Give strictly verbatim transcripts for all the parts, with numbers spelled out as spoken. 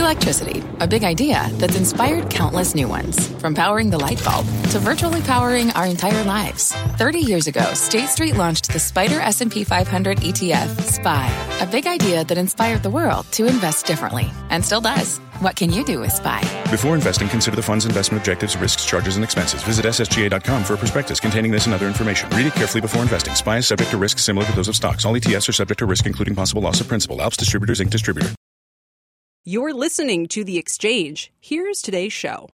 Electricity, a big idea that's inspired countless new ones. From powering the light bulb to virtually powering our entire lives. thirty years ago, State Street launched the Spider S and P five hundred E T F, S P Y, a big idea that inspired the world to invest differently, and still does. What can you do with S P Y? Before investing, consider the fund's investment objectives, risks, charges, and expenses. Visit S S G A dot com for a prospectus containing this and other information. Read it carefully before investing. S P Y is subject to risks similar to those of stocks. All E T Fs are subject to risk, including possible loss of principal. Alps Distributors, Incorporated. Distributor. You're listening to The Exchange. Here's today's show.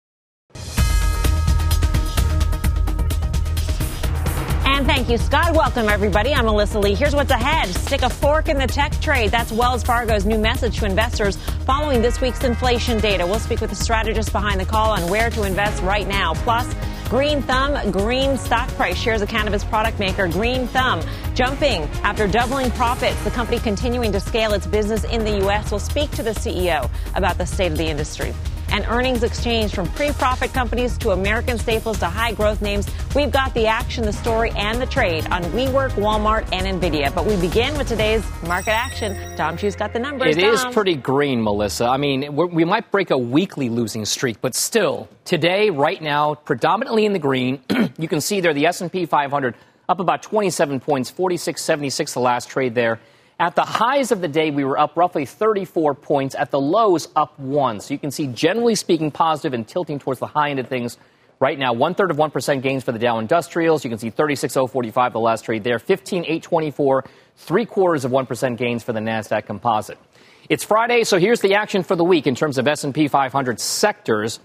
And thank you, Scott. Welcome, everybody. I'm Melissa Lee. Here's what's ahead. Stick a fork in the tech trade. That's Wells Fargo's new message to investors following this week's inflation data. We'll speak with the strategist behind the call on where to invest right now. Plus, Green Thumb, green stock price. Shares of cannabis product maker Green Thumb jumping after doubling profits. The company continuing to scale its business in the U S. We'll speak to the C E O about the state of the industry. And earnings exchange from pre-profit companies to American staples to high-growth names. We've got the action, the story, and the trade on WeWork, Walmart, and NVIDIA. But we begin with today's market action. Dom Chu's got the numbers. It Dom. is pretty green, Melissa. I mean, we're, we might break a weekly losing streak, but still, today, right now, predominantly in the green. You can see there the S and P five hundred up about twenty-seven points, forty-six seventy-six the last trade there. At the highs of the day, we were up roughly thirty-four points. At the lows, up one. So you can see, generally speaking, positive and tilting towards the high end of things right now. One-third of one percent gains for the Dow Industrials. You can see thirty-six oh forty-five the last trade there. fifteen eight twenty-four, three-quarters of one percent gains for the NASDAQ Composite. It's Friday, so here's the action for the week in terms of S and P five hundred sectors.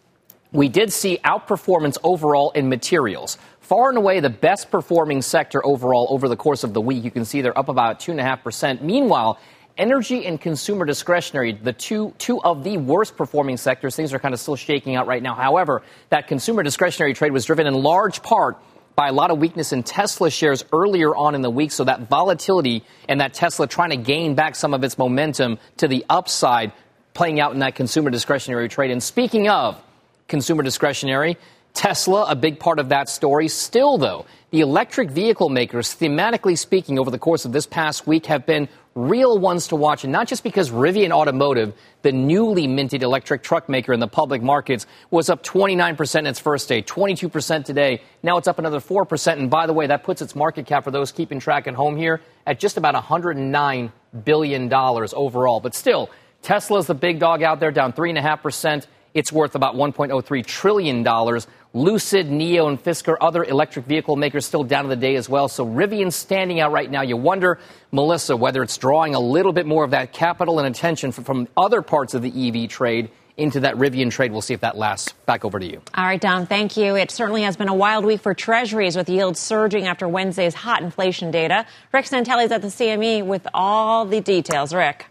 We did see outperformance overall in materials. Far and away the best performing sector overall over the course of the week. You can see they're up about two point five percent. Meanwhile, energy and consumer discretionary, the two two of the worst performing sectors. Things are kind of still shaking out right now. However, that consumer discretionary trade was driven in large part by a lot of weakness in Tesla shares earlier on in the week. So that volatility and that Tesla trying to gain back some of its momentum to the upside playing out in that consumer discretionary trade. And speaking of consumer discretionary, Tesla, a big part of that story. Still, though, the electric vehicle makers, thematically speaking, over the course of this past week have been real ones to watch. And not just because Rivian Automotive, the newly minted electric truck maker in the public markets, was up twenty-nine percent in its first day, twenty-two percent today. Now it's up another four percent. And by the way, that puts its market cap, for those keeping track at home here, at just about one hundred nine billion dollars overall. But still, Tesla's the big dog out there, down three point five percent. It's worth about one point oh three trillion dollars. Lucid, Neo, and Fisker, other electric vehicle makers, still down to the day as well. So Rivian's standing out right now. You wonder, Melissa, whether it's drawing a little bit more of that capital and attention from, from other parts of the E V trade into that Rivian trade. We'll see if that lasts. Back over to you. All right, Dom, thank you. It certainly has been a wild week for Treasuries, with yields surging after Wednesday's hot inflation data. Rick Santelli's at the C M E with all the details. Rick.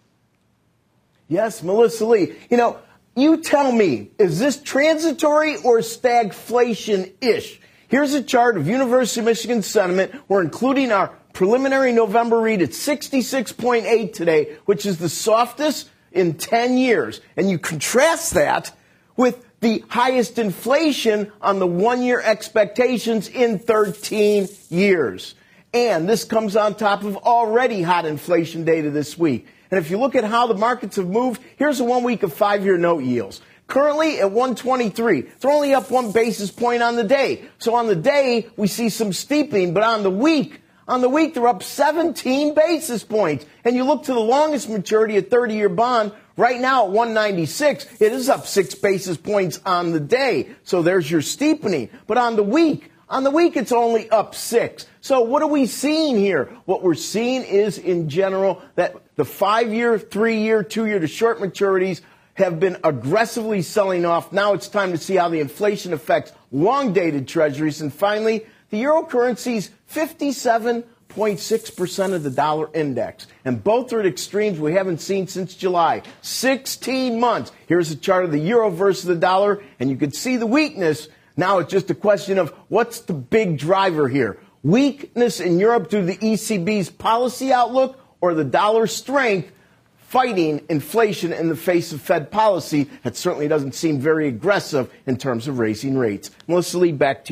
Yes, Melissa Lee. You know, you tell me, is this transitory or stagflation-ish? Here's a chart of University of Michigan sentiment. We're including our preliminary November read at sixty-six point eight today, which is the softest in ten years. And you contrast that with the highest inflation on the one-year expectations in thirteen years. And this comes on top of already hot inflation data this week. And if you look at how the markets have moved, here's a one week of five-year note yields. Currently at one twenty-three. They're only up one basis point on the day. So on the day, we see some steepening, but on the week, on the week, they're up seventeen basis points. And you look to the longest maturity, a thirty-year bond, right now at one ninety-six. It is up six basis points on the day. So there's your steepening. But on the week, on the week, it's only up six. So what are we seeing here? What we're seeing is, in general, that the five-year, three-year, two-year to short maturities have been aggressively selling off. Now it's time to see how the inflation affects long-dated treasuries. And finally, the euro currency's fifty-seven point six percent of the dollar index. And both are at extremes we haven't seen since July. sixteen months. Here's a chart of the euro versus the dollar, and you can see the weakness. Now it's just a question of what's the big driver here? Weakness in Europe due to the E C B's policy outlook, or the dollar strength fighting inflation in the face of Fed policy that certainly doesn't seem very aggressive in terms of raising rates. Melissa Lee, back to you.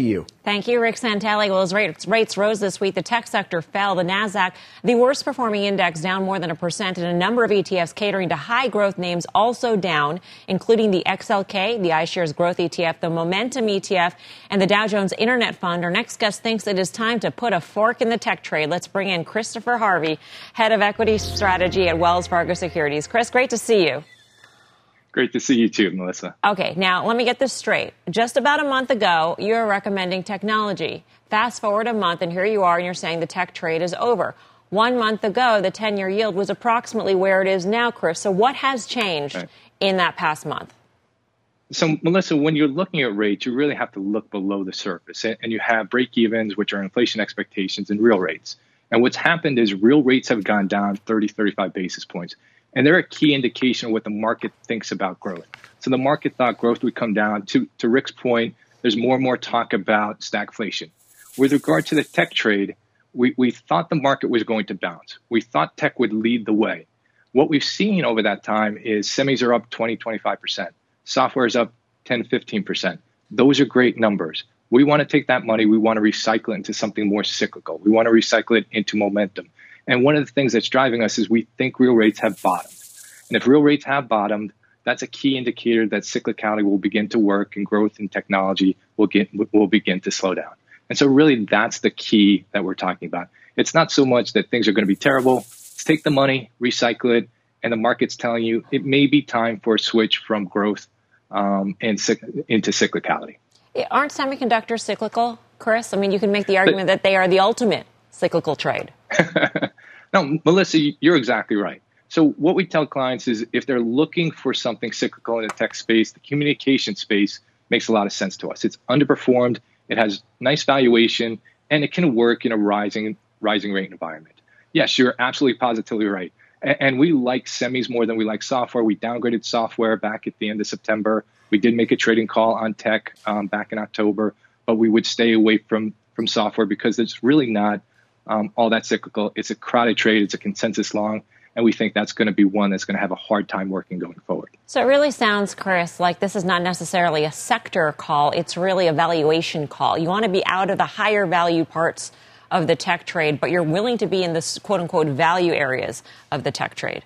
Thank you, Rick Santelli. Well, as rates, rates rose this week, the tech sector fell. The NASDAQ, the worst performing index, down more than a percent, and a number of E T Fs catering to high growth names also down, including the X L K, the iShares Growth E T F, the Momentum E T F, and the Dow Jones Internet Fund. Our next guest thinks it is time to put a fork in the tech trade. Let's bring in Christopher Harvey, head of equity strategy at Wells Fargo Securities. Chris, great to see you. Great to see you too, Melissa. Okay, now let me get this straight. Just about a month ago, you were recommending technology. Fast forward a month, and here you are, and you're saying the tech trade is over. One month ago, the ten-year yield was approximately where it is now, Chris. So what has changed right. in that past month? So, Melissa, when you're looking at rates, you really have to look below the surface. And you have break-evens, which are inflation expectations, and real rates. And what's happened is real rates have gone down thirty, thirty-five basis points. And they're a key indication of what the market thinks about growth. So the market thought growth would come down. To, to Rick's point, there's more and more talk about stagflation. With regard to the tech trade, we, we thought the market was going to bounce. We thought tech would lead the way. What we've seen over that time is semis are up twenty, twenty-five percent. Software is up ten, fifteen percent. Those are great numbers. We want to take that money. We want to recycle it into something more cyclical. We want to recycle it into momentum. And one of the things that's driving us is we think real rates have bottomed. And if real rates have bottomed, that's a key indicator that cyclicality will begin to work and growth in technology will get will begin to slow down. And so really that's the key that we're talking about. It's not so much that things are going to be terrible. Let's take the money, recycle it, and the market's telling you it may be time for a switch from growth um, and into cyclicality. Aren't semiconductors cyclical, Chris? I mean, you can make the argument but, that they are the ultimate cyclical trade. No, Melissa, you're exactly right. So what we tell clients is if they're looking for something cyclical in the tech space, the communication space makes a lot of sense to us. It's underperformed, it has nice valuation, and it can work in a rising rising rate environment. Yes, you're absolutely positively right. And, and we like semis more than we like software. We downgraded software back at the end of September. We did make a trading call on tech um, back in October, but we would stay away from, from software because it's really not Um, all that cyclical. It's a crowded trade. It's a consensus long. And we think that's going to be one that's going to have a hard time working going forward. So it really sounds, Chris, like this is not necessarily a sector call. It's really a valuation call. You want to be out of the higher value parts of the tech trade, but you're willing to be in the quote unquote value areas of the tech trade.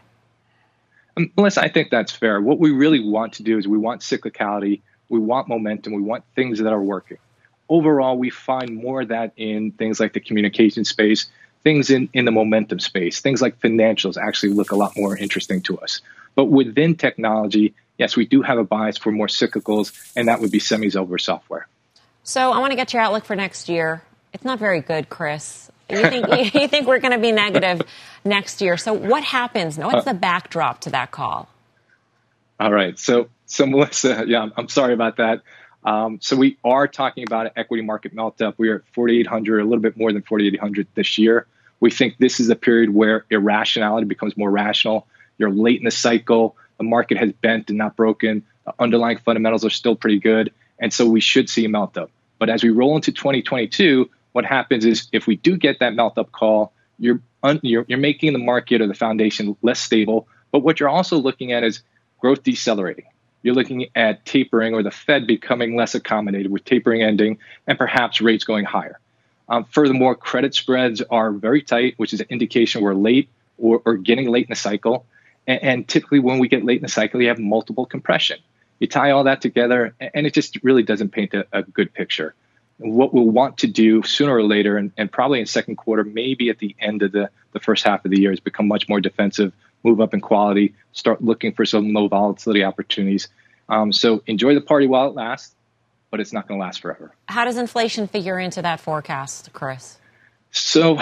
Um, Melissa, I think that's fair. What we really want to do is we want cyclicality. We want momentum. We want things that are working. Overall, we find more of that in things like the communication space, things in, in the momentum space, things like financials actually look a lot more interesting to us. But within technology, yes, we do have a bias for more cyclicals, and that would be semis over software. So I want to get your outlook for next year. It's not very good, Chris. You think, you think we're going to be negative next year. So what happens? What's the backdrop to that call? All right. So, so Melissa, yeah, I'm sorry about that. Um, so we are talking about an equity market melt-up. We are at forty-eight hundred, a little bit more than forty-eight hundred this year. We think this is a period where irrationality becomes more rational. You're late in the cycle. The market has bent and not broken. The underlying fundamentals are still pretty good. And so we should see a melt-up. But as we roll into twenty twenty-two, what happens is if we do get that melt-up call, you're, un- you're, you're making the market or the foundation less stable. But what you're also looking at is growth decelerating. You're looking at tapering or the Fed becoming less accommodated with tapering ending and perhaps rates going higher. Um, furthermore, credit spreads are very tight, which is an indication we're late or, or getting late in the cycle. And, and typically when we get late in the cycle, you have multiple compression. You tie all that together, and it just really doesn't paint a, a good picture. What we'll want to do sooner or later, and, and probably in second quarter, maybe at the end of the, the first half of the year, is become much more defensive, move up in quality, start looking for some low volatility opportunities. Um, so enjoy the party while it lasts, but it's not going to last forever. How does inflation figure into that forecast, Chris? So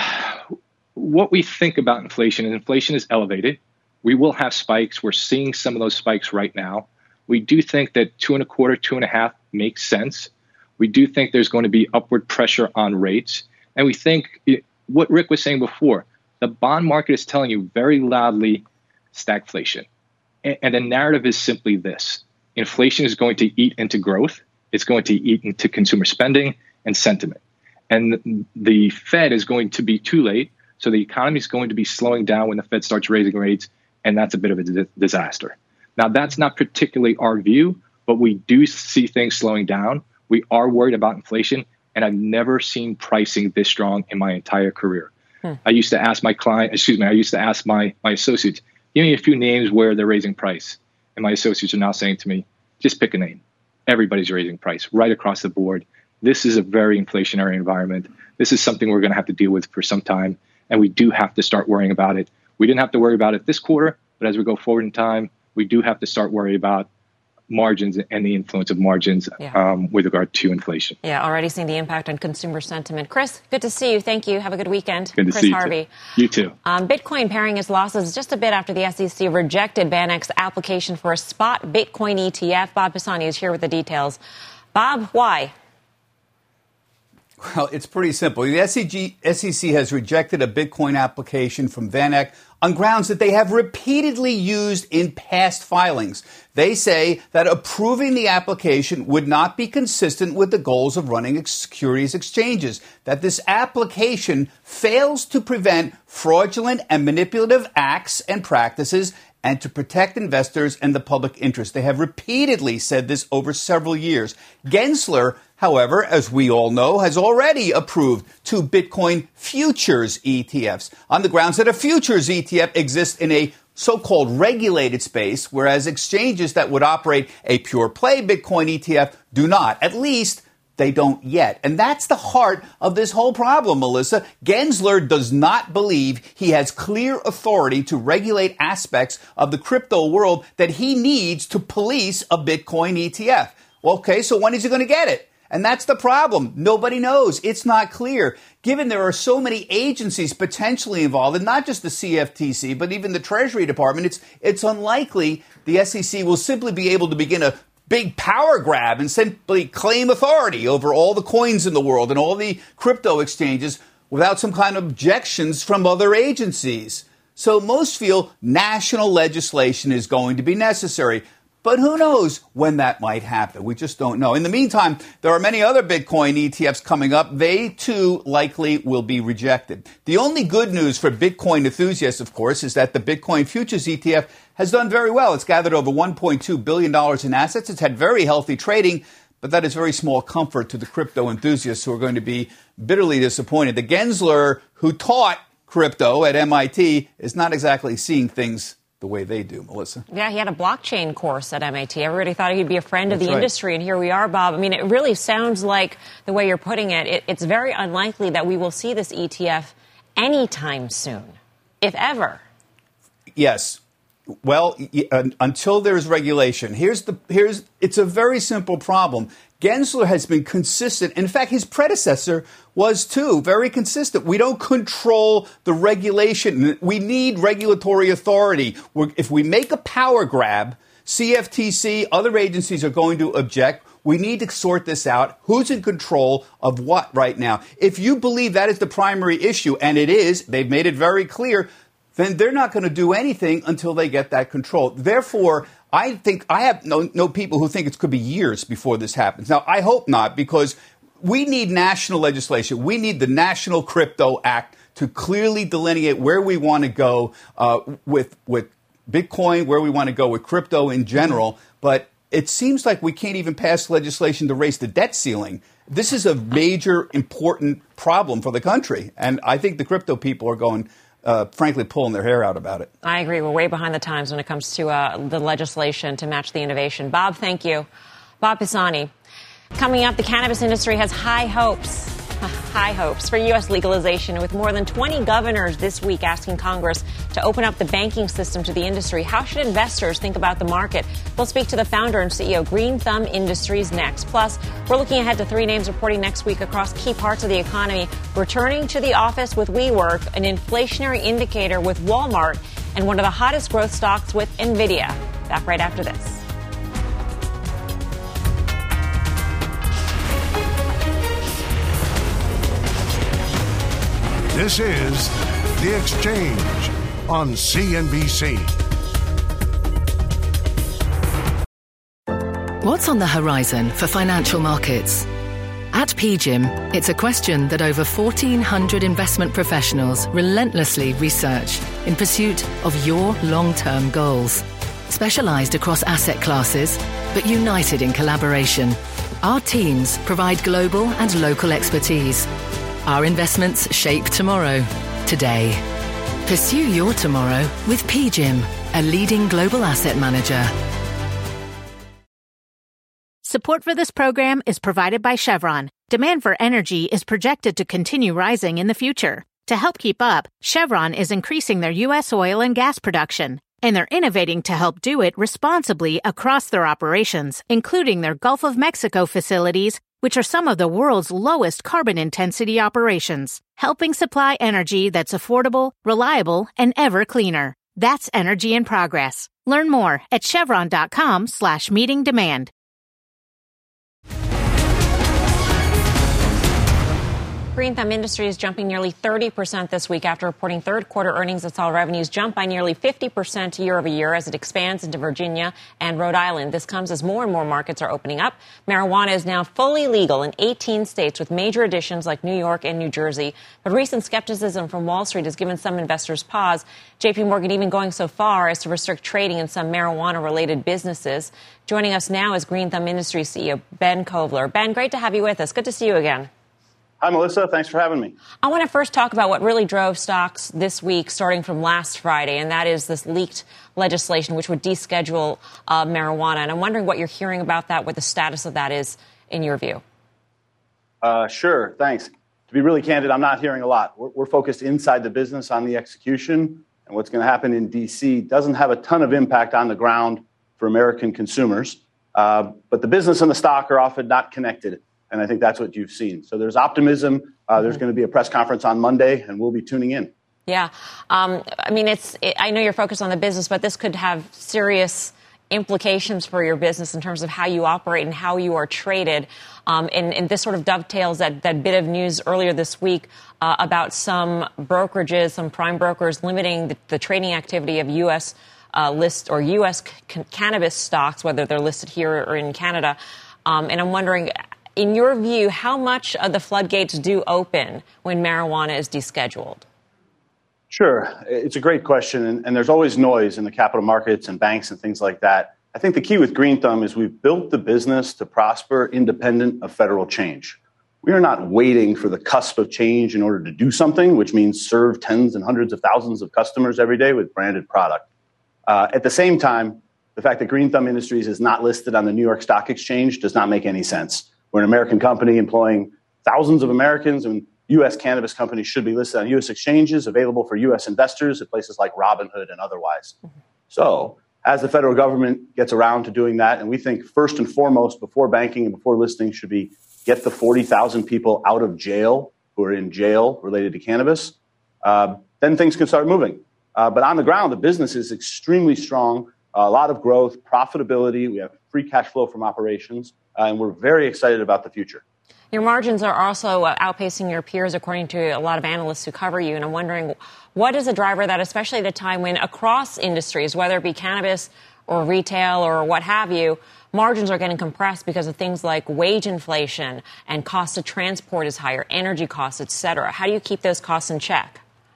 what we think about inflation is inflation is elevated. We will have spikes. We're seeing some of those spikes right now. We do think that two and a quarter, two and a half makes sense. We do think there's going to be upward pressure on rates. And we think it, what Rick was saying before, the bond market is telling you very loudly stagflation. And, and the narrative is simply this. Inflation is going to eat into growth. It's going to eat into consumer spending and sentiment. And the Fed is going to be too late. So the economy is going to be slowing down when the Fed starts raising rates. And that's a bit of a d- disaster. Now, that's not particularly our view, but we do see things slowing down. We are worried about inflation. and I've never seen pricing this strong in my entire career. Hmm. I used to ask my client, excuse me, I used to ask my, my associates, give me a few names where they're raising price. And my associates are now saying to me, just pick a name. Everybody's raising price right across the board. This is a very inflationary environment. This is something we're going to have to deal with for some time, and we do have to start worrying about it. We didn't have to worry about it this quarter, but as we go forward in time, we do have to start worrying about margins and the influence of margins yeah. um, with regard to inflation. Yeah, already seeing the impact on consumer sentiment. Chris, good to see you. Thank you. Have a good weekend. Good to Chris see you Harvey. Too. You too. Um, Bitcoin paring its losses just a bit after the S E C rejected VanEck's application for a spot Bitcoin E T F. Bob Pisani is here with the details. Bob, why? Well, it's pretty simple. The S E C has rejected a Bitcoin application from VanEck on grounds that they have repeatedly used in past filings. They say that approving the application would not be consistent with the goals of running securities exchanges, that this application fails to prevent fraudulent and manipulative acts and practices and to protect investors and the public interest. They have repeatedly said this over several years. Gensler, however, as we all know, has already approved two Bitcoin futures E T Fs on the grounds that a futures E T F exists in a so-called regulated space, whereas exchanges that would operate a pure play Bitcoin E T F do not. At least they don't yet. And that's the heart of this whole problem, Melissa. Gensler does not believe he has clear authority to regulate aspects of the crypto world that he needs to police a Bitcoin E T F. Okay, so when is he going to get it? And that's the problem. Nobody knows. It's not clear. Given there are so many agencies potentially involved, and not just the C F T C, but even the Treasury Department, it's it's unlikely the S E C will simply be able to begin a big power grab and simply claim authority over all the coins in the world and all the crypto exchanges without some kind of objections from other agencies. So most feel national legislation is going to be necessary. But who knows when that might happen? We just don't know. In the meantime, there are many other Bitcoin E T Fs coming up. They, too, likely will be rejected. The only good news for Bitcoin enthusiasts, of course, is that the Bitcoin Futures E T F has done very well. It's gathered over one point two billion dollars in assets. It's had very healthy trading, but that is very small comfort to the crypto enthusiasts who are going to be bitterly disappointed. The Gensler who taught crypto at M I T is not exactly seeing things the way they do, Melissa. Yeah, he had a blockchain course at M I T. Everybody thought he'd be a friend That's of the right. industry, and here we are, Bob. I mean, it really sounds like, the way you're putting it, it, it's very unlikely that we will see this E T F anytime soon, if ever. Yes. Well, until there's regulation. Here's the here's it's a very simple problem. Gensler has been consistent. In fact, his predecessor was, too, very consistent. We don't control the regulation. We need regulatory authority. We're, if we make a power grab, C F T C, other agencies are going to object. We need to sort this out. Who's in control of what right now? If you believe that is the primary issue, and it is, they've made it very clear, then they're not going to do anything until they get that control. Therefore, I think I have no, no people who think it could be years before this happens. Now, I hope not, because we need national legislation. We need the National Crypto Act to clearly delineate where we want to go uh, with with Bitcoin, where we want to go with crypto in general. But it seems like we can't even pass legislation to raise the debt ceiling. This is a major, important problem for the country. And I think the crypto people are going Uh, frankly, pulling their hair out about it. I agree. We're way behind the times when it comes to uh, the legislation to match the innovation. Bob, thank you. Bob Pisani. Coming up, the cannabis industry has high hopes, high hopes for U S legalization, with more than twenty governors this week asking Congress to open up the banking system to the industry. How should investors think about the market? We'll speak to the founder and C E O, Green Thumb Industries, next. Plus, we're looking ahead to three names reporting next week across key parts of the economy. Returning to the office with WeWork, an inflationary indicator with Walmart, and one of the hottest growth stocks with NVIDIA. Back right after this. This is The Exchange on C N B C. What's on the horizon for financial markets? At P G I M, it's a question that over fourteen hundred investment professionals relentlessly research in pursuit of your long-term goals. Specialized across asset classes, but united in collaboration. Our teams provide global and local expertise. Our investments shape tomorrow, today. Pursue your tomorrow with P G I M, a leading global asset manager. Support for this program is provided by Chevron. Demand for energy is projected to continue rising in the future. To help keep up, Chevron is increasing their U S oil and gas production, and they're innovating to help do it responsibly across their operations, including their Gulf of Mexico facilities, which are some of the world's lowest carbon intensity operations, helping supply energy that's affordable, reliable, and ever cleaner. That's energy in progress. Learn more at chevron.com slash meeting demand. Green Thumb Industries jumping nearly thirty percent this week after reporting third quarter earnings that saw revenues jump by nearly fifty percent year over year as it expands into Virginia and Rhode Island. This comes as more and more markets are opening up. Marijuana is now fully legal in eighteen states with major additions like New York and New Jersey. But recent skepticism from Wall Street has given some investors pause. J P Morgan even going so far as to restrict trading in some marijuana-related businesses. Joining us now is Green Thumb Industries C E O Ben Kovler. Ben, great to have you with us. Good to see you again. Hi, Melissa. Thanks for having me. I want to first talk about what really drove stocks this week, starting from last Friday, and that is this leaked legislation which would deschedule uh, marijuana. And I'm wondering what you're hearing about that, what the status of that is in your view. Uh, sure. Thanks. To be really candid, I'm not hearing a lot. We're, we're focused inside the business on the execution, and what's going to happen in D C doesn't have a ton of impact on the ground for American consumers. Uh, but the business and the stock are often not connected. And I think that's what you've seen. So there's optimism. Uh, there's going to be a press conference on Monday, and we'll be tuning in. Yeah. Um, I mean, it's. It, I know you're focused on the business, but this could have serious implications for your business in terms of how you operate and how you are traded. Um, and, and this sort of dovetails that, that bit of news earlier this week uh, about some brokerages, some prime brokers limiting the, the trading activity of U S uh, list or U S c- cannabis stocks, whether they're listed here or in Canada. Um, and I'm wondering, in your view, how much of the floodgates do open when marijuana is descheduled? Sure. It's a great question. And, and there's always noise in the capital markets and banks and things like that. I think the key with Green Thumb is we've built the business to prosper independent of federal change. We are not waiting for the cusp of change in order to do something, which means serve tens and hundreds of thousands of customers every day with branded product. Uh, at the same time, the fact that Green Thumb Industries is not listed on the New York Stock Exchange does not make any sense. We're an American company employing thousands of Americans, and U S cannabis companies should be listed on U S exchanges, available for U S investors at places like Robinhood and otherwise. Mm-hmm. So as the federal government gets around to doing that, and we think first and foremost, before banking and before listing, should be get the forty thousand people out of jail who are in jail related to cannabis, uh, then things can start moving. Uh, but on the ground, the business is extremely strong, a lot of growth, profitability. We have free cash flow from operations. Uh, and we're very excited about the future. Your margins are also uh, outpacing your peers, according to a lot of analysts who cover you. And I'm wondering, what is a driver of that, especially at a time when across industries, whether it be cannabis or retail or what have you, margins are getting compressed because of things like wage inflation and cost of transport is higher, energy costs, et cetera. How do you keep those costs in check?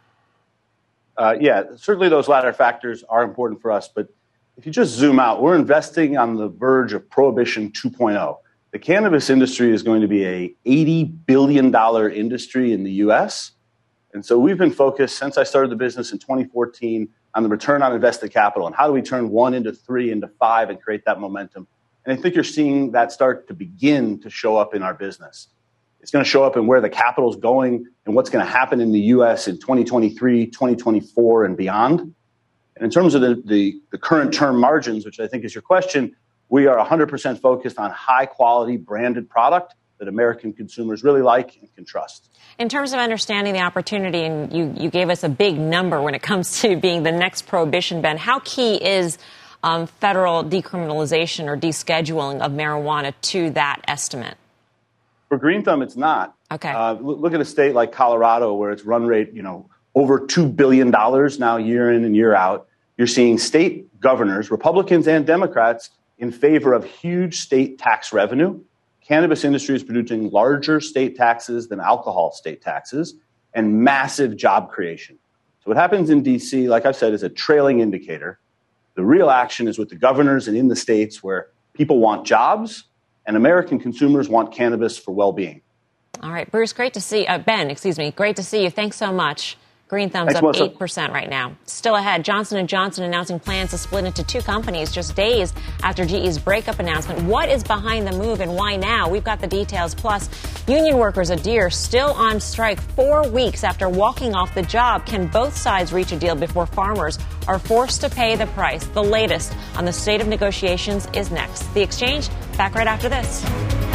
Uh, yeah, certainly those latter factors are important for us. But if you just zoom out, we're investing on the verge of Prohibition two point oh. The cannabis industry is going to be a eighty billion dollars industry in the U S. And so we've been focused since I started the business in twenty fourteen on the return on invested capital and how do we turn one into three into five and create that momentum. And I think you're seeing that start to begin to show up in our business. It's going to show up in where the capital is going and what's going to happen in the U S in twenty twenty-three, twenty twenty-four, and beyond. And in terms of the, the, the current term margins, which I think is your question, we are one hundred percent focused on high-quality branded product that American consumers really like and can trust. In terms of understanding the opportunity, and you, you gave us a big number when it comes to being the next prohibition, Ben, how key is um, federal decriminalization or descheduling of marijuana to that estimate? For Green Thumb, it's not. Okay. Uh, look at a state like Colorado where its run rate, you know, over two billion dollars now year in and year out. You're seeing state governors, Republicans and Democrats, in favor of huge state tax revenue. Cannabis industry is producing larger state taxes than alcohol state taxes and massive job creation. So what happens in D C, like I've said, is a trailing indicator. The real action is with the governors and in the states where people want jobs And American consumers want cannabis for well-being. All right, Bruce, great to see uh, Ben, excuse me. Great to see you. Thanks so much. Green Thumb's Thanks, up Melissa. eight percent right now. Still ahead, Johnson and Johnson announcing plans to split into two companies just days after G E's breakup announcement. What is behind the move and why now? We've got the details. Plus, union workers at Deere still on strike four weeks after walking off the job. Can both sides reach a deal before farmers are forced to pay the price? The latest on the state of negotiations is next. The Exchange, back right after this.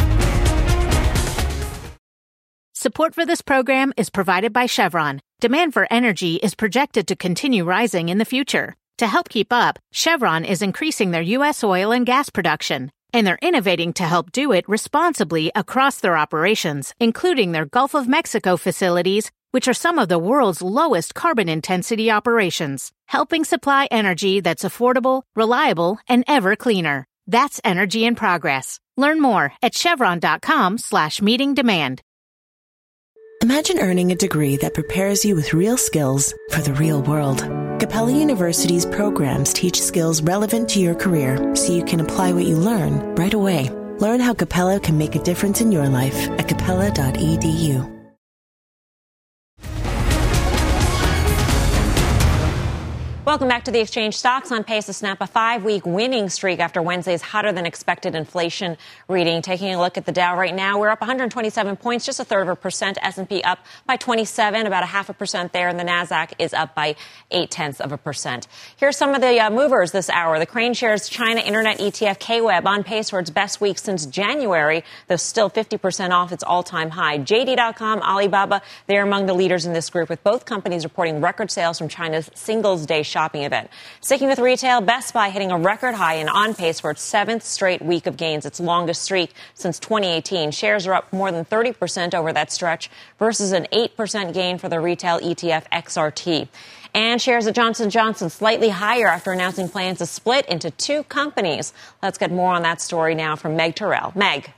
Support for this program is provided by Chevron. Demand for energy is projected to continue rising in the future. To help keep up, Chevron is increasing their U S oil and gas production, and they're innovating to help do it responsibly across their operations, including their Gulf of Mexico facilities, which are some of the world's lowest carbon intensity operations, helping supply energy that's affordable, reliable, and ever cleaner. That's energy in progress. Learn more at chevron.com slash meeting demand. Imagine earning a degree that prepares you with real skills for the real world. Capella University's programs teach skills relevant to your career so you can apply what you learn right away. Learn how Capella can make a difference in your life at capella dot e d u. Welcome back to the Exchange. Stocks on pace to snap a five-week winning streak after Wednesday's hotter-than-expected inflation reading. Taking a look at the Dow right now, we're up one hundred twenty-seven points, just a third of a percent. S and P up by twenty-seven, about a half a percent there, and the Nasdaq is up by eight-tenths of a percent. Here's some of the uh, movers this hour. The Crane shares China Internet E T F K W E B on pace for its best week since January, though still fifty percent off its all-time high. J D dot com, Alibaba, they're among the leaders in this group, with both companies reporting record sales from China's Singles' Day shopping event. Sticking with retail, Best Buy hitting a record high and on pace for its seventh straight week of gains, its longest streak since twenty eighteen. Shares are up more than thirty percent over that stretch versus an eight percent gain for the retail E T F X R T. And shares at Johnson and Johnson slightly higher after announcing plans to split into two companies. Let's get more on that story now from Meg Terrell. Meg.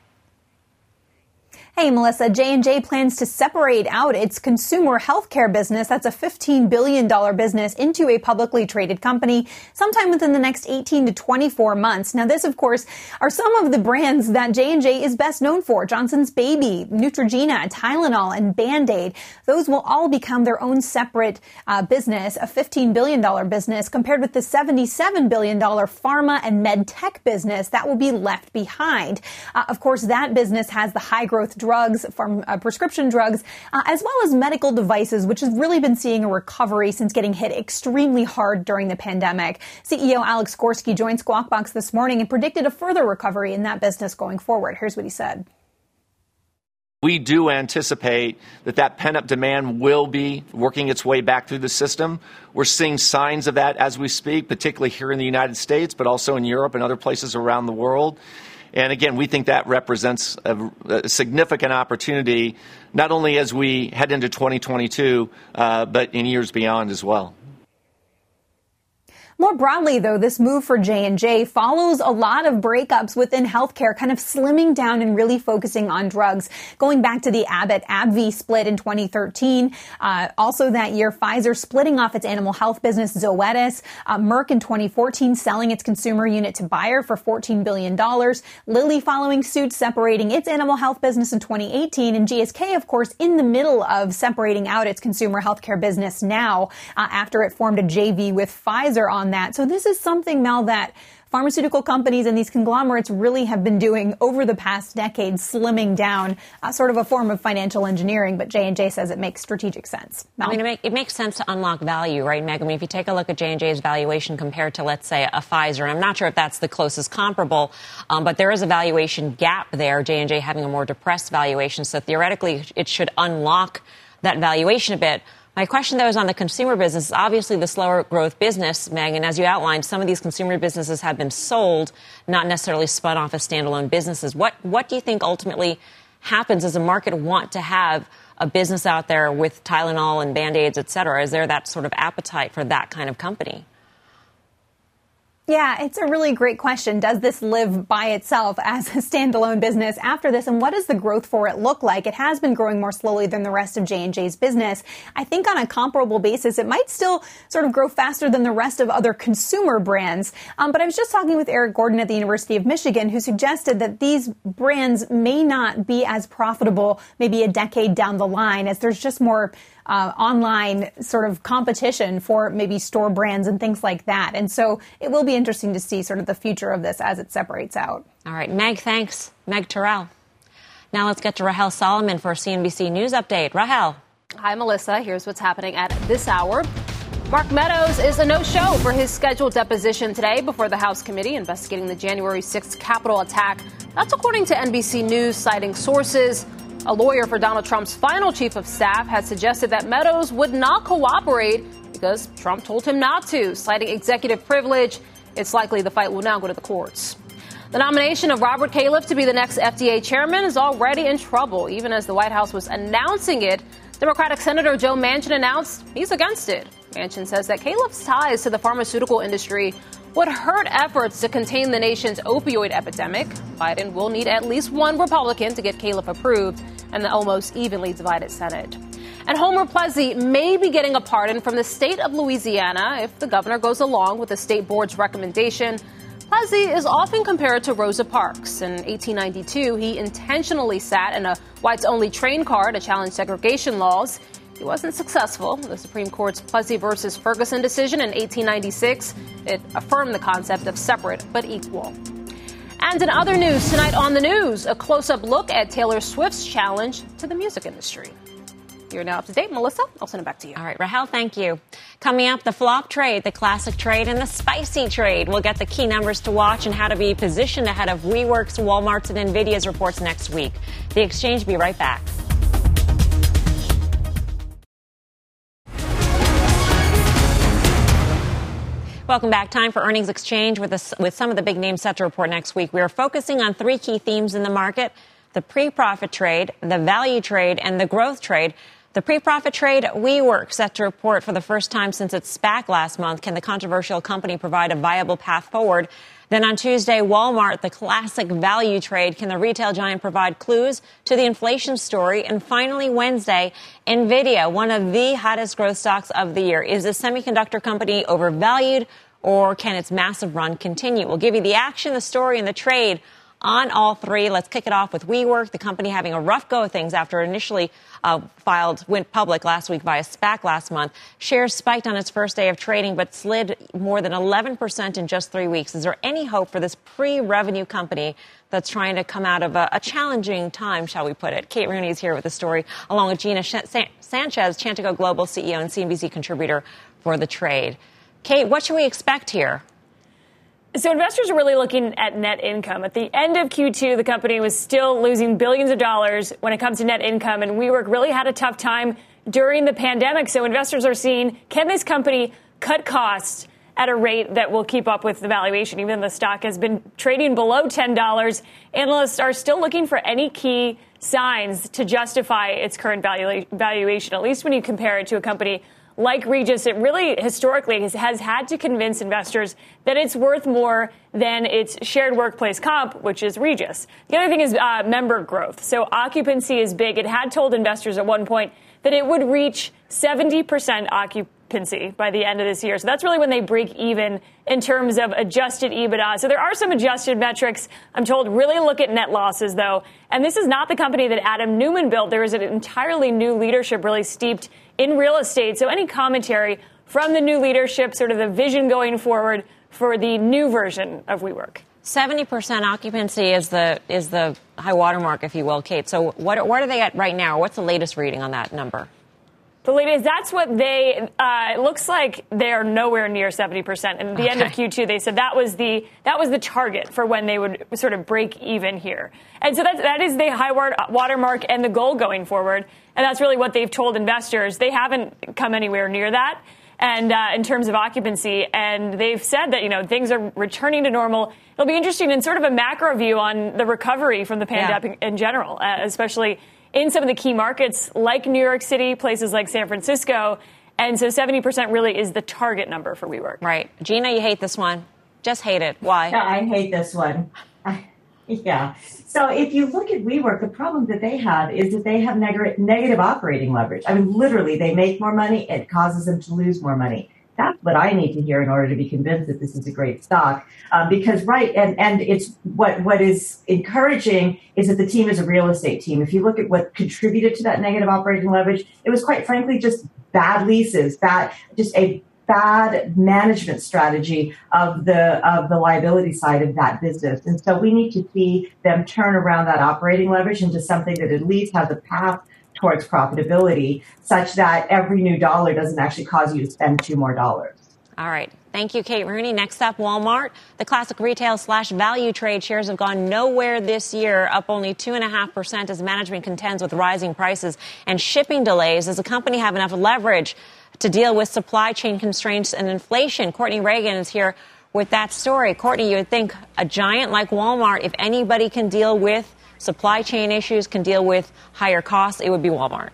Hey, Melissa, J and J plans to separate out its consumer healthcare business, that's a fifteen billion dollars business, into a publicly traded company sometime within the next eighteen to twenty-four months. Now, this, of course, are some of the brands that J and J is best known for. Johnson's Baby, Neutrogena, Tylenol, and Band-Aid. Those will all become their own separate uh, business, a fifteen billion dollars business, compared with the seventy-seven billion dollars pharma and med tech business that will be left behind. Uh, of course, that business has the high-growth drugs, from uh, prescription drugs, uh, as well as medical devices, which has really been seeing a recovery since getting hit extremely hard during the pandemic. C E O Alex Gorsky joined Squawk Box this morning and predicted a further recovery in that business going forward. Here's what he said. We do anticipate that that pent-up demand will be working its way back through the system. We're seeing signs of that as we speak, particularly here in the United States, but also in Europe and other places around the world. And again, we think that represents a, a significant opportunity, not only as we head into twenty twenty-two, uh, but in years beyond as well. More broadly, though, this move for J and J follows a lot of breakups within healthcare, kind of slimming down and really focusing on drugs. Going back to the Abbott-AbbVie split in twenty thirteen. Uh, also that year, Pfizer splitting off its animal health business, Zoetis. Uh, Merck in twenty fourteen selling its consumer unit to Bayer for fourteen billion dollars. Lilly following suit, separating its animal health business in twenty eighteen. And G S K, of course, in the middle of separating out its consumer healthcare business now uh, after it formed a J V with Pfizer on that. So this is something, Mel, that pharmaceutical companies and these conglomerates really have been doing over the past decade, slimming down, uh, sort of a form of financial engineering. But J and J says it makes strategic sense. Mel? I mean, it, make, it makes sense to unlock value, right, Meg? I mean, if you take a look at J and J's valuation compared to, let's say, a Pfizer, and I'm not sure if that's the closest comparable, um, but there is a valuation gap there, J and J having a more depressed valuation. So theoretically, it should unlock that valuation a bit. My question, though, is on the consumer business. Obviously, the slower growth business, Meg, and as you outlined, some of these consumer businesses have been sold, not necessarily spun off as standalone businesses. What what do you think ultimately happens? Does the market want to have a business out there with Tylenol and Band-Aids, et cetera? Is there that sort of appetite for that kind of company? Well, I think the Yeah, it's a really great question. Does this live by itself as a standalone business after this? And what does the growth for it look like? It has been growing more slowly than the rest of J and J's business. I think on a comparable basis, it might still sort of grow faster than the rest of other consumer brands. Um, but I was just talking with Eric Gordon at the University of Michigan, who suggested that these brands may not be as profitable maybe a decade down the line, as there's just more Uh, online sort of competition for maybe store brands and things like that. And so it will be interesting to see sort of the future of this as it separates out. All right, Meg, thanks. Meg Terrell. Now let's get to Rahel Solomon for a C N B C News update. Rahel. Hi, Melissa. Here's what's happening at this hour. Mark Meadows is a no-show for his scheduled deposition today before the House committee investigating the January sixth Capitol attack. That's according to N B C News, citing sources. A lawyer for Donald Trump's final chief of staff has suggested that Meadows would not cooperate because Trump told him not to, citing executive privilege. It's likely the fight will now go to the courts. The nomination of Robert Califf to be the next F D A chairman is already in trouble. Even as the White House was announcing it, Democratic Senator Joe Manchin announced he's against it. Manchin says that Califf's ties to the pharmaceutical industry would hurt efforts to contain the nation's opioid epidemic. Biden will need at least one Republican to get Califf approved in the almost evenly divided Senate. And Homer Plessy may be getting a pardon from the state of Louisiana if the governor goes along with the state board's recommendation. Plessy is often compared to Rosa Parks. In eighteen ninety-two, he intentionally sat in a whites-only train car to challenge segregation laws. He wasn't successful. The Supreme Court's Plessy versus Ferguson decision in eighteen ninety-six, it affirmed the concept of separate but equal. And in other news, tonight on the news, a close-up look at Taylor Swift's challenge to the music industry. You're now up to date. Melissa, I'll send it back to you. All right, Rahel, thank you. Coming up, the flop trade, the classic trade, and the spicy trade. We'll get the key numbers to watch and how to be positioned ahead of WeWork's, Walmart's, and NVIDIA's reports next week. The Exchange will be right back. Welcome back. Time for Earnings Exchange with, a, with some of the big names set to report next week. We are focusing on three key themes in the market: the pre-profit trade, the value trade, and the growth trade. The pre-profit trade, WeWork, set to report for the first time since its SPAC last month. Can the controversial company provide a viable path forward? Then on Tuesday, Walmart, the classic value trade. Can the retail giant provide clues to the inflation story? And finally, Wednesday, NVIDIA, one of the hottest growth stocks of the year. Is the semiconductor company overvalued, or can its massive run continue? We'll give you the action, the story, and the trade on all three. Let's kick it off with WeWork, the company having a rough go of things after initially uh, filed, went public last week via SPAC last month. Shares spiked on its first day of trading, but slid more than eleven percent in just three weeks. Is there any hope for this pre-revenue company that's trying to come out of a, a challenging time, shall we put it? Kate Rooney is here with the story, along with Gina Sh- Sanchez, Chantico Global C E O and C N B C contributor for the trade. Kate, what should we expect here? So investors are really looking at net income. At the end of Q two, the company was still losing billions of dollars when it comes to net income, and WeWork really had a tough time during the pandemic. So investors are seeing, can this company cut costs at a rate that will keep up with the valuation? Even though the stock has been trading below ten dollars, analysts are still looking for any key signs to justify its current valu- valuation, at least when you compare it to a company like Regis. It really historically has, has had to convince investors that it's worth more than its shared workplace comp, which is Regis. The other thing is uh, member growth. So occupancy is big. It had told investors at one point that it would reach seventy percent occupancy by the end of this year. So that's really when they break even in terms of adjusted EBITDA. So there are some adjusted metrics. I'm told really look at net losses, though. And this is not the company that Adam Neumann built. There is an entirely new leadership really steeped in real estate. So any commentary from the new leadership, sort of the vision going forward for the new version of WeWork? seventy percent occupancy is the is the high watermark, if you will, Kate. So what, what are they at right now? What's the latest reading on that number? The latest, that's what they, uh, it looks like they're nowhere near seventy percent. And at the okay. end of Q two, they said that was the, that was the target for when they would sort of break even here. And so that, that is the high watermark and the goal going forward. And that's really what they've told investors. They haven't come anywhere near that. And uh, in terms of occupancy, and they've said that, you know, things are returning to normal. It'll be interesting in sort of a macro view on the recovery from the pandemic yeah. in general, uh, especially in some of the key markets like New York City, places like San Francisco. And so seventy percent really is the target number for WeWork. Right. Gina, you hate this one. Just hate it. Why? Yeah, I hate this one. I, yeah. So if you look at WeWork, the problem that they have is that they have neg- negative operating leverage. I mean, literally, they make more money. It causes them to lose more money. That's what I need to hear in order to be convinced that this is a great stock. Um, because, right, and, and it's what, what is encouraging is that the team is a real estate team. If you look at what contributed to that negative operating leverage, it was quite frankly just bad leases, bad, just a bad management strategy of the of the liability side of that business. And so we need to see them turn around that operating leverage into something that at least has a path towards profitability, such that every new dollar doesn't actually cause you to spend two more dollars. All right. Thank you, Kate Rooney. Next up, Walmart. The classic retail slash value trade shares have gone nowhere this year, up only two point five percent as management contends with rising prices and shipping delays. Does the company have enough leverage to deal with supply chain constraints and inflation? Courtney Reagan is here with that story. Courtney, you would think a giant like Walmart, if anybody can deal with supply chain issues, can deal with higher costs, it would be Walmart.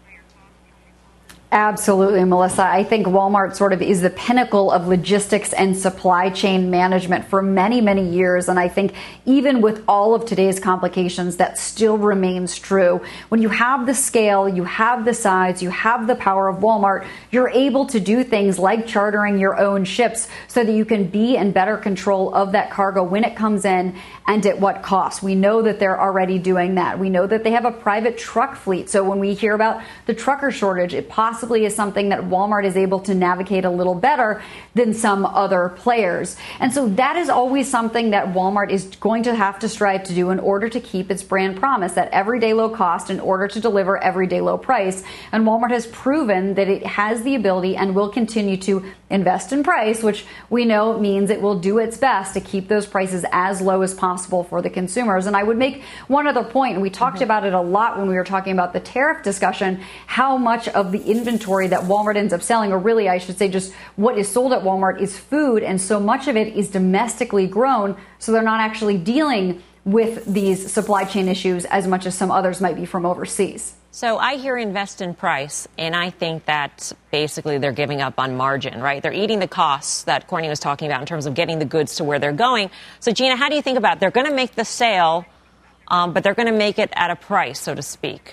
Absolutely, Melissa. I think Walmart sort of is the pinnacle of logistics and supply chain management for many, many years. And I think even with all of today's complications, that still remains true. When you have the scale, you have the size, you have the power of Walmart, you're able to do things like chartering your own ships so that you can be in better control of that cargo when it comes in and at what cost. We know that they're already doing that. We know that they have a private truck fleet. So when we hear about the trucker shortage, it possibly is something that Walmart is able to navigate a little better than some other players. And so that is always something that Walmart is going to have to strive to do in order to keep its brand promise, that everyday low cost in order to deliver everyday low price. And Walmart has proven that it has the ability and will continue to invest in price, which we know means it will do its best to keep those prices as low as possible for the consumers. And I would make one other point, and we talked mm-hmm. about it a lot when we were talking about the tariff discussion, how much of the inventory that Walmart ends up selling, or really I should say just what is sold at Walmart, is food, and so much of it is domestically grown, so they're not actually dealing with these supply chain issues as much as some others might be from overseas. So I hear invest in price, and I think that basically they're giving up on margin, right? They're eating the costs that Courtney was talking about in terms of getting the goods to where they're going. So, Gina, how do you think about it? They're going to make the sale, um, but they're going to make it at a price, so to speak.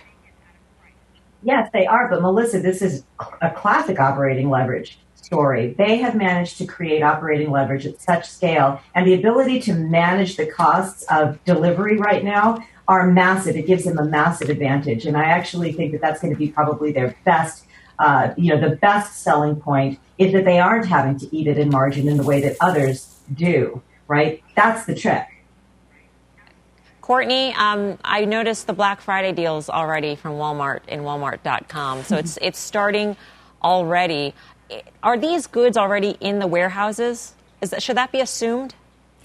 Yes, they are. But, Melissa, this is a classic operating leverage story. They have managed to create operating leverage at such scale, and the ability to manage the costs of delivery right now are massive. It gives them a massive advantage. And I actually think that that's going to be probably their best, uh, you know, the best selling point is that they aren't having to eat it in margin in the way that others do, right? That's the trick. Courtney, um, I noticed the Black Friday deals already from Walmart in Walmart dot com. So it's it's starting already. Are these goods already in the warehouses? Is that, should that be assumed?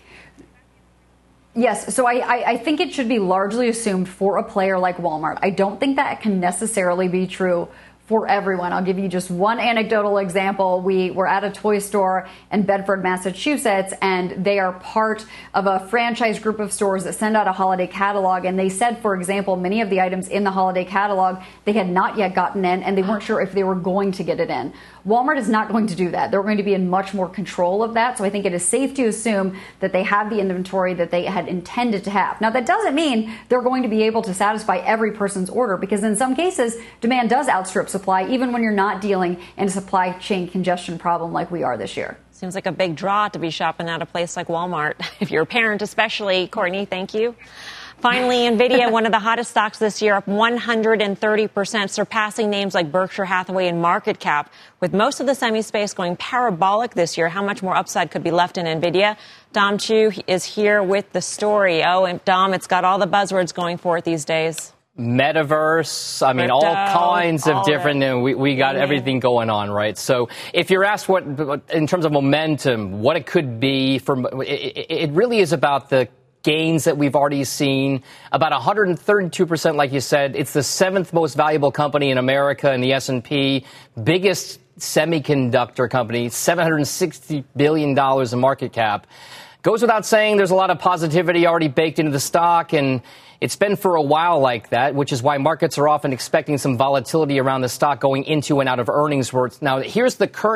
Yes, so I, I, I think it should be largely assumed for a player like Walmart. I don't think that can necessarily be true for everyone. I'll give you just one anecdotal example. We were at a toy store in Bedford, Massachusetts, and they are part of a franchise group of stores that send out a holiday catalog. And they said, for example, many of the items in the holiday catalog they had not yet gotten in, and they weren't sure if they were going to get it in. Walmart is not going to do that. They're going to be in much more control of that. So I think it is safe to assume that they have the inventory that they had intended to have. Now, that doesn't mean they're going to be able to satisfy every person's order, because in some cases, demand does outstrip supply, even when you're not dealing in a supply chain congestion problem like we are this year. Seems like a big draw to be shopping at a place like Walmart. If you're a parent especially. Courtney, thank you. Finally, NVIDIA, one of the hottest stocks this year, up one hundred thirty percent, surpassing names like Berkshire Hathaway in market cap. With most of the semi space going parabolic this year, how much more upside could be left in NVIDIA? Dom Chu is here with the story. Oh, and Dom, it's got all the buzzwords going for it these days. Metaverse, I mean, Crypto, all kinds of all different, it. we, we got mm-hmm. everything going on, right? So if you're asked what, in terms of momentum, what it could be, from, it, it really is about the gains that we've already seen, about one hundred thirty-two percent, like you said. It's the seventh most valuable company in America in the S and P, biggest semiconductor company, seven hundred sixty billion dollars in market cap. Goes without saying, there's a lot of positivity already baked into the stock, and it's been for a while like that, which is why markets are often expecting some volatility around the stock going into and out of earnings. Now, here's the current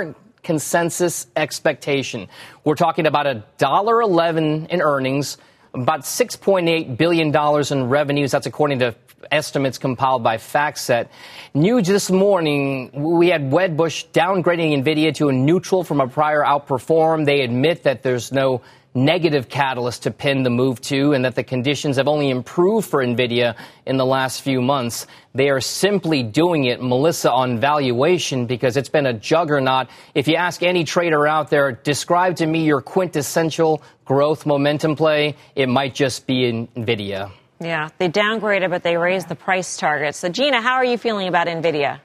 consensus expectation. We're talking about a one dollar eleven in earnings, about six point eight billion dollars in revenues. That's according to estimates compiled by FactSet. News this morning, we had Wedbush downgrading NVIDIA to a neutral from a prior outperform. They admit that there's no negative catalyst to pin the move to and that the conditions have only improved for NVIDIA in the last few months. They are simply doing it, Melissa, on valuation because it's been a juggernaut. If you ask any trader out there, describe to me your quintessential growth momentum play, it might just be in NVIDIA. Yeah, they downgraded, but they raised the price target. So, Gina, how are you feeling about NVIDIA?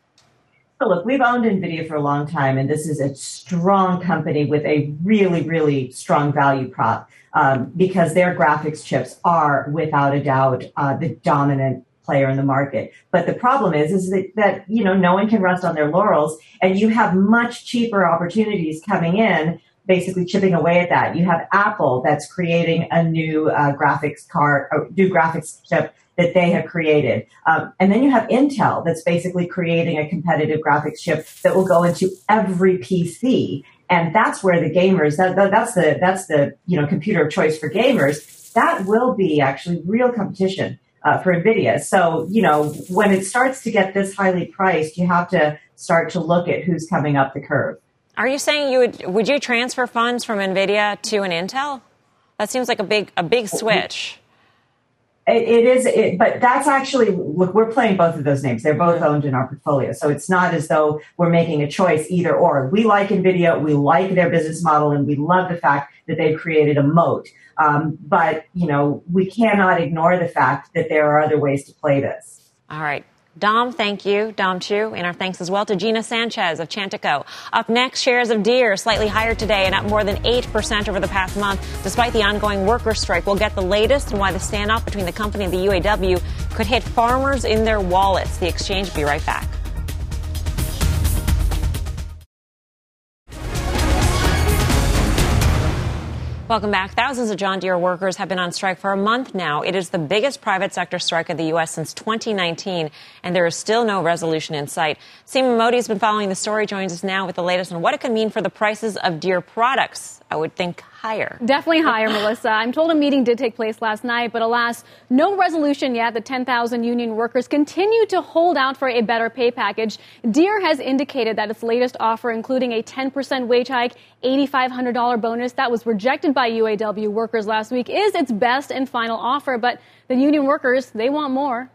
Oh, look, we've owned NVIDIA for a long time, and this is a strong company with a really, really strong value prop um, because their graphics chips are, without a doubt, uh, the dominant player in the market. But the problem is, is that, that, you know, no one can rest on their laurels, and you have much cheaper opportunities coming in, basically chipping away at that. You have Apple that's creating a new uh, graphics card, a new graphics chip that they have created. Um, and then you have Intel that's basically creating a competitive graphics chip that will go into every P C. And that's where the gamers, that, that's the, that's the, you know, computer of choice for gamers. That will be actually real competition uh, for NVIDIA. So, you know, when it starts to get this highly priced, you have to start to look at who's coming up the curve. Are you saying you would, would you transfer funds from NVIDIA to an Intel? That seems like a big, a big switch. It, it is, it, but that's actually, look, we're playing both of those names. They're both owned in our portfolio. So it's not as though we're making a choice either or. We like NVIDIA, we like their business model, and we love the fact that they've created a moat. Um, but, you know, we cannot ignore the fact that there are other ways to play this. All right. Dom, thank you. Dom Chu. And our thanks as well to Gina Sanchez of Chantico. Up next, shares of Deere slightly higher today and up more than eight percent over the past month, despite the ongoing worker strike. We'll get the latest and why the standoff between the company and the U A W could hit farmers in their wallets. The Exchange will be right back. Welcome back. Thousands of John Deere workers have been on strike for a month now. It is the biggest private sector strike of the U S since twenty nineteen, and there is still no resolution in sight. Seema Modi has been following the story, joins us now with the latest on what it could mean for the prices of Deere products. I would think higher. Definitely higher, Melissa. I'm told a meeting did take place last night, but alas, no resolution yet. The ten thousand union workers continue to hold out for a better pay package. Deere has indicated that its latest offer, including a ten percent wage hike, eight thousand five hundred dollars bonus that was rejected by U A W workers last week, is its best and final offer. But the union workers, they want more.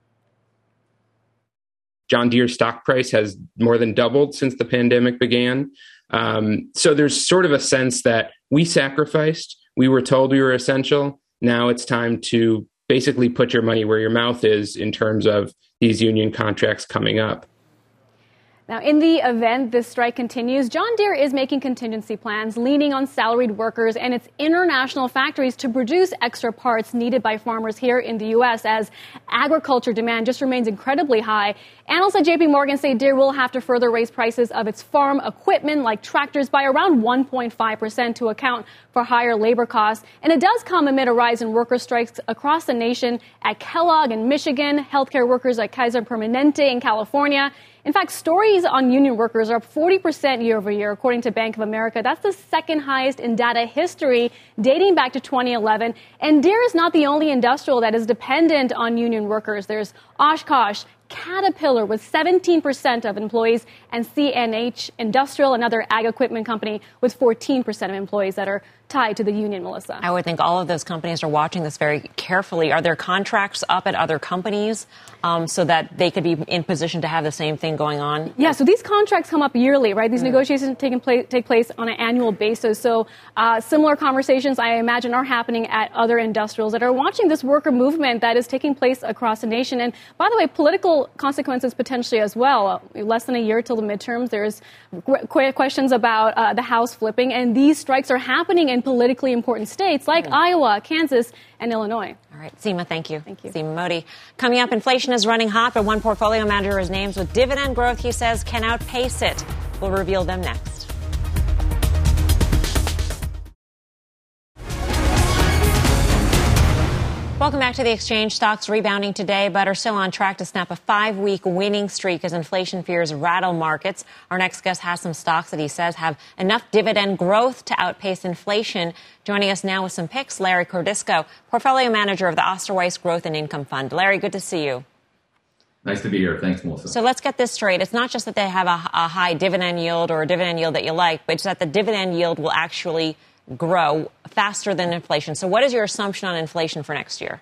John Deere's stock price has more than doubled since the pandemic began. Um, so there's sort of a sense that we sacrificed. We were told we were essential. Now it's time to basically put your money where your mouth is in terms of these union contracts coming up. Now, in the event this strike continues, John Deere is making contingency plans, leaning on salaried workers and its international factories to produce extra parts needed by farmers here in the U S as agriculture demand just remains incredibly high. Analysts at J P Morgan say Deere will have to further raise prices of its farm equipment like tractors by around one point five percent to account for higher labor costs. And it does come amid a rise in worker strikes across the nation at Kellogg in Michigan, healthcare workers at Kaiser Permanente in California. In fact, stories on union workers are up forty percent year over year, according to Bank of America. That's the second highest in data history, dating back to twenty eleven. And Deere is not the only industrial that is dependent on union workers. There's Oshkosh, Caterpillar with seventeen percent of employees, and C N H Industrial, another ag equipment company with fourteen percent of employees that are tied to the union, Melissa. I would think all of those companies are watching this very carefully. Are there contracts up at other companies um, so that they could be in position to have the same thing going on? Yeah, so these contracts come up yearly, right? These mm. negotiations taking place, take place on an annual basis. So uh, similar conversations, I imagine, are happening at other industrials that are watching this worker movement that is taking place across the nation. And by the way, political consequences potentially as well. Uh, less than a year till the midterms, there's qu- questions about uh, the House flipping, and these strikes are happening in politically important states like mm. Iowa, Kansas, and Illinois. All right, Seema, thank you. Thank you. Seema Modi. Coming up, inflation is running hot, but one portfolio manager is named with dividend growth, he says, can outpace it. We'll reveal them next. Welcome back to the Exchange. Stocks rebounding today, but are still on track to snap a five-week winning streak as inflation fears rattle markets. Our next guest has some stocks that he says have enough dividend growth to outpace inflation. Joining us now with some picks, Larry Cordisco, portfolio manager of the Osterweiss Growth and Income Fund. Larry, good to see you. Nice to be here. Thanks, Melissa. So let's get this straight. It's not just that they have a, a high dividend yield or a dividend yield that you like, but it's that the dividend yield will actually grow faster than inflation. So what is your assumption on inflation for next year?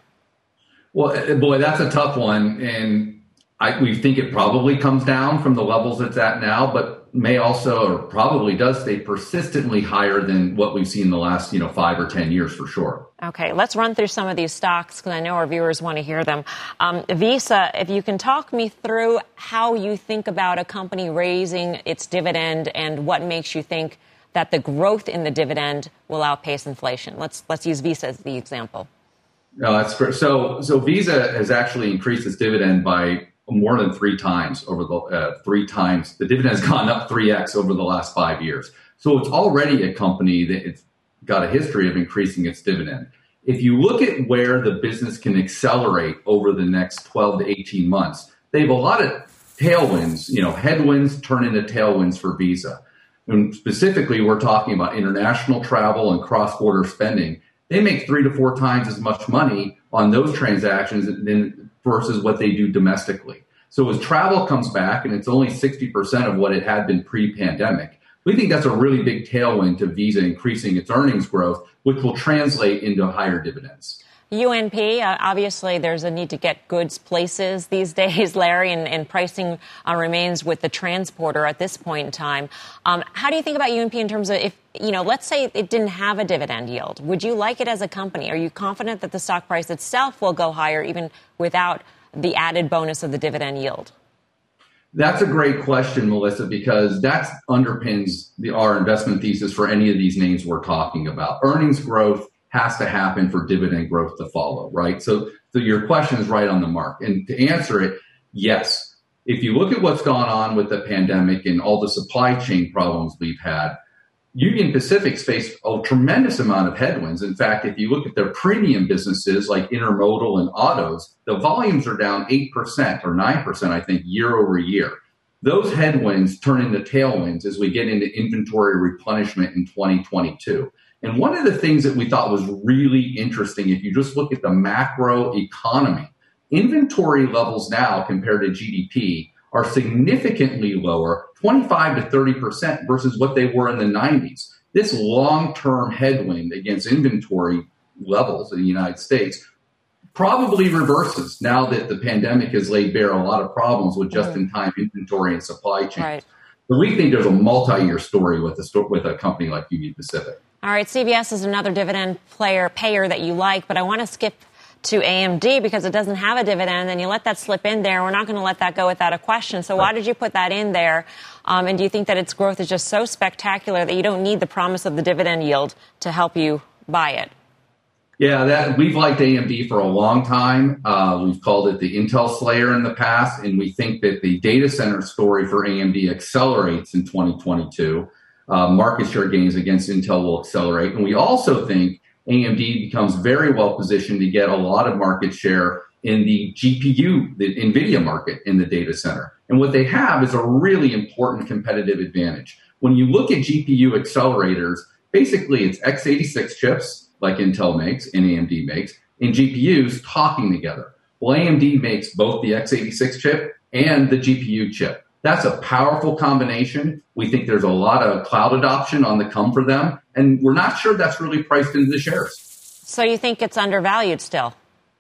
Well, boy, that's a tough one. And I, we think it probably comes down from the levels it's at now, but may also, or probably does stay persistently higher than what we've seen in the last, you know, five or ten years for sure. Okay, let's run through some of these stocks because I know our viewers want to hear them. Um, Visa, if you can talk me through how you think about a company raising its dividend and what makes you think that the growth in the dividend will outpace inflation. Let's let's use Visa as the example. No, that's great. So, so Visa has actually increased its dividend by more than three times over the uh, three times. The dividend has gone up three X over the last five years. So it's already a company that it's got a history of increasing its dividend. If you look at where the business can accelerate over the next twelve to eighteen months, they have a lot of tailwinds, you know, headwinds turn into tailwinds for Visa. And specifically, we're talking about international travel and cross-border spending. They make three to four times as much money on those transactions than versus what they do domestically. So as travel comes back, and it's only sixty percent of what it had been pre-pandemic, we think that's a really big tailwind to Visa increasing its earnings growth, which will translate into higher dividends. U N P, uh, obviously there's a need to get goods places these days, Larry, and, and pricing uh, remains with the transporter at this point in time. Um, how do you think about U N P in terms of if, you know, let's say it didn't have a dividend yield? Would you like it as a company? Are you confident that the stock price itself will go higher even without the added bonus of the dividend yield? That's a great question, Melissa, because that underpins the, our investment thesis for any of these names we're talking about. Earnings growth has to happen for dividend growth to follow, right? So, so your question is right on the mark. And to answer it, yes. If you look at what's gone on with the pandemic and all the supply chain problems we've had, Union Pacific's faced a tremendous amount of headwinds. In fact, if you look at their premium businesses like intermodal and autos, the volumes are down eight percent or nine percent, I think, year over year. Those headwinds turn into tailwinds as we get into inventory replenishment in twenty twenty-two. And one of the things that we thought was really interesting, if you just look at the macro economy, inventory levels now compared to G D P are significantly lower, twenty-five to thirty percent versus what they were in the nineties. This long-term headwind against inventory levels in the United States probably reverses now that the pandemic has laid bare a lot of problems with just-in-time inventory and supply chains. Right. So we think there's a multi-year story with a, sto- with a company like Union Pacific. All right, C V S is another dividend player payer that you like, but I want to skip to A M D because it doesn't have a dividend, and you let that slip in there. We're not going to let that go without a question. So why did you put that in there? Um, and do you think that its growth is just so spectacular that you don't need the promise of the dividend yield to help you buy it? Yeah, that we've liked A M D for a long time. Uh, we've called it the Intel Slayer in the past, and we think that the data center story for A M D accelerates in twenty twenty-two. Uh, market share gains against Intel will accelerate. And we also think A M D becomes very well positioned to get a lot of market share in the G P U, the NVIDIA market in the data center. And what they have is a really important competitive advantage. When you look at G P U accelerators, basically it's x eighty-six chips like Intel makes and A M D makes, and G P Us talking together. Well, A M D makes both the x eighty-six chip and the G P U chip. That's a powerful combination. We think there's a lot of cloud adoption on the come for them, and we're not sure that's really priced into the shares. So you think it's undervalued still?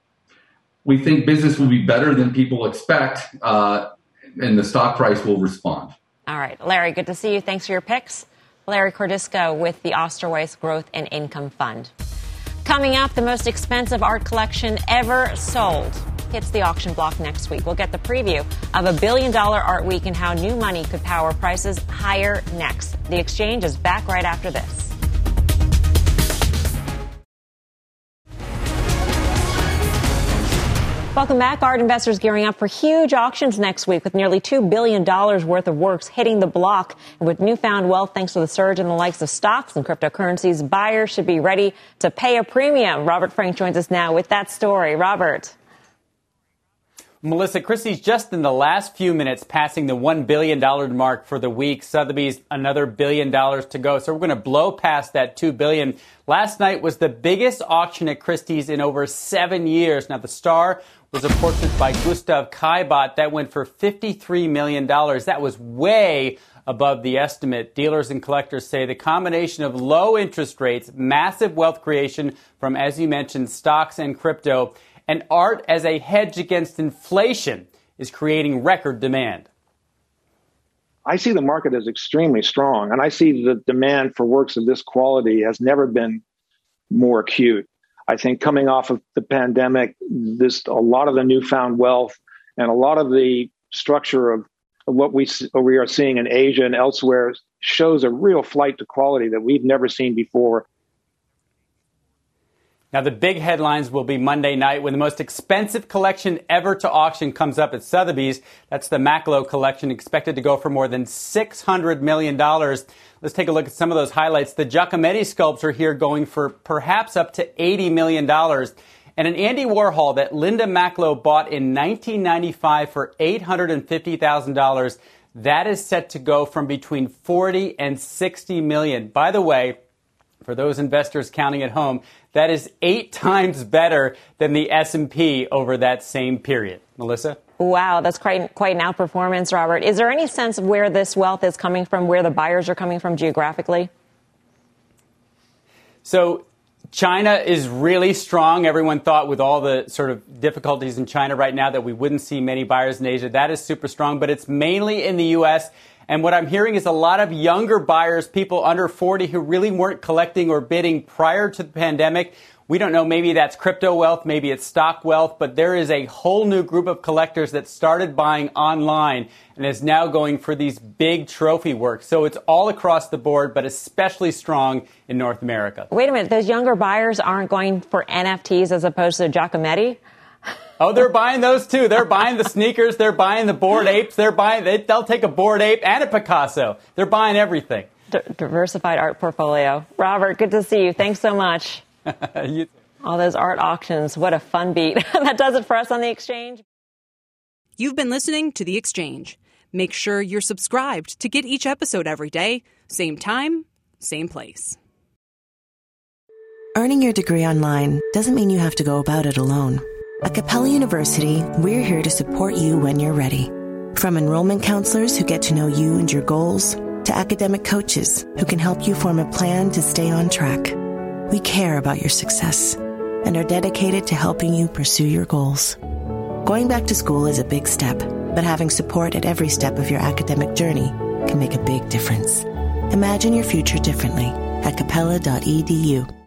We think business will be better than people expect, uh, and the stock price will respond. All right. Larry, good to see you. Thanks for your picks. Larry Cordisco with the Osterweiss Growth and Income Fund. Coming up, the most expensive art collection ever sold hits the auction block next week. We'll get the preview of a billion-dollar art week and how new money could power prices higher next. The Exchange is back right after this. Welcome back. Art investors gearing up for huge auctions next week with nearly two billion dollars worth of works hitting the block. And with newfound wealth thanks to the surge in the likes of stocks and cryptocurrencies, buyers should be ready to pay a premium. Robert Frank joins us now with that story. Robert. Melissa, Christie's just in the last few minutes passing the one billion dollars mark for the week. Sotheby's another billion dollars to go. So we're going to blow past that two billion dollars. Last night was the biggest auction at Christie's in over seven years. Now, the star was a portrait by Gustav Caillebotte that went for fifty-three million dollars. That was way above the estimate. Dealers and collectors say the combination of low interest rates, massive wealth creation from, as you mentioned, stocks and crypto, and art as a hedge against inflation is creating record demand. I see the market as extremely strong, and I see the demand for works of this quality has never been more acute. I think coming off of the pandemic, this a lot of the newfound wealth and a lot of the structure of, of what we what we are seeing in Asia and elsewhere shows a real flight to quality that we've never seen before. Now, the big headlines will be Monday night when the most expensive collection ever to auction comes up at Sotheby's. That's the Macklowe collection, expected to go for more than six hundred million dollars. Let's take a look at some of those highlights. The Giacometti sculpture here going for perhaps up to eighty million dollars. And an Andy Warhol that Linda Macklowe bought in nineteen ninety-five for eight hundred fifty thousand dollars. That is set to go from between forty and sixty million dollars. By the way, for those investors counting at home, that is eight times better than the S and P over that same period. Melissa? Wow, that's quite, quite an outperformance, Robert. Is there any sense of where this wealth is coming from, where the buyers are coming from geographically? So China is really strong. Everyone thought with all the sort of difficulties in China right now that we wouldn't see many buyers in Asia. That is super strong, but it's mainly in the U S. And what I'm hearing is a lot of younger buyers, people under forty who really weren't collecting or bidding prior to the pandemic. We don't know, maybe that's crypto wealth, maybe it's stock wealth, but there is a whole new group of collectors that started buying online and is now going for these big trophy works. So it's all across the board, but especially strong in North America. Wait a minute, those younger buyers aren't going for N F Ts as opposed to Giacometti? Oh, they're buying those too. They're buying the sneakers. They're buying the Bored Apes. They're buying, they, they'll take a Bored Ape and a Picasso. They're buying everything. D- diversified art portfolio. Robert, good to see you. Thanks so much. you- All those art auctions. What a fun beat. That does it for us on The Exchange. You've been listening to The Exchange. Make sure you're subscribed to get each episode every day. Same time, same place. Earning your degree online doesn't mean you have to go about it alone. At Capella University, we're here to support you when you're ready. From enrollment counselors who get to know you and your goals, to academic coaches who can help you form a plan to stay on track. We care about your success and are dedicated to helping you pursue your goals. Going back to school is a big step, but having support at every step of your academic journey can make a big difference. Imagine your future differently at capella dot e d u.